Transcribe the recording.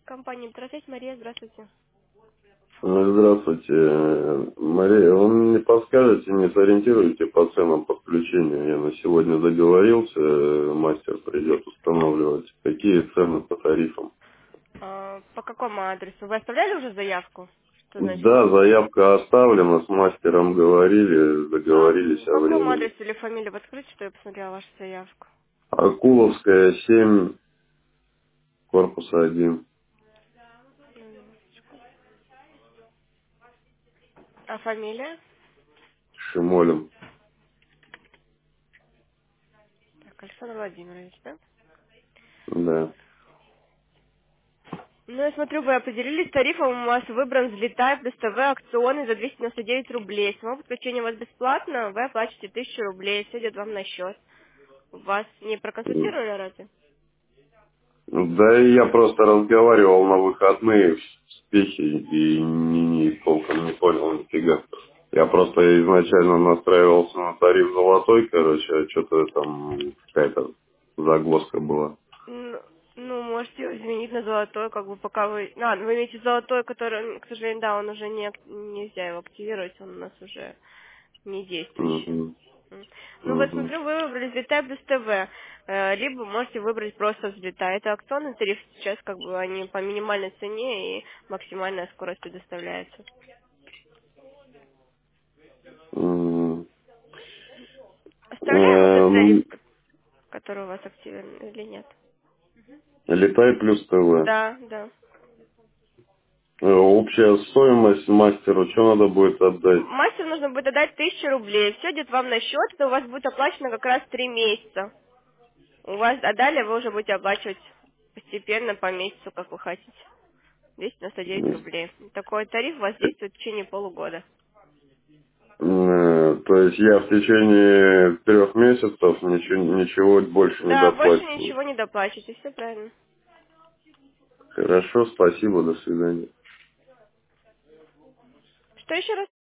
Компания «Интерсвязь», Мария, здравствуйте. Здравствуйте, Мария. Вы мне не подскажете, не сориентируете по ценам подключения? Я на сегодня договорился, мастер придет устанавливать. Какие цены по тарифам? По какому адресу? Вы оставляли уже заявку? Что значит? Да, заявка оставлена, с мастером говорили, По договорились о какому времени. адресу или фамилию подскажите, что я посмотрела вашу заявку? Акуловская, 7, корпус 1, А фамилия? Шимолем. Так, Александр Владимирович, да? Да. Ну, я смотрю, вы определились с тарифом, у вас выбран «Взлетай» плюс ТВ акционный за 299 рублей. Само подключение у вас бесплатно, вы оплачиваете 1000 рублей, все идет вам на счет. Вас не проконсультировали разве? Да и я просто разговаривал на выходные в спехе и толком не понял нифига. Я просто изначально настраивался на тариф золотой, короче, а что-то там какая-то загвоздка была. Ну, можете изменить на золотой, как бы пока вы... вы имеете золотой, который, к сожалению, да, он уже нельзя его активировать, он у нас уже не действующий. Мгм. Ну, вот Мгм. смотрю, вы выбрали «Взлетай» плюс ТВ, либо можете выбрать просто «Взлетай». Это акционный тариф сейчас, как бы, они по минимальной цене и максимальная скорость предоставляется. Мгм. Оставляем этот тариф, Ну, который у вас активен или нет? летай плюс ТВ. Да, да. Общая стоимость мастеру, что надо будет отдать? Мастеру нужно будет отдать 1000 рублей. Все идет вам на счет, это у вас будет оплачено как раз 3 месяца. У вас, а далее вы уже будете оплачивать постепенно по месяцу, как вы хотите. 299 рублей. Такой тариф у вас действует в течение полугода. То есть я в течение 3 месяцев ничего больше не Да, больше доплачиваю. ничего не доплачивайте, все правильно. Хорошо, спасибо, до свидания. Что еще раз?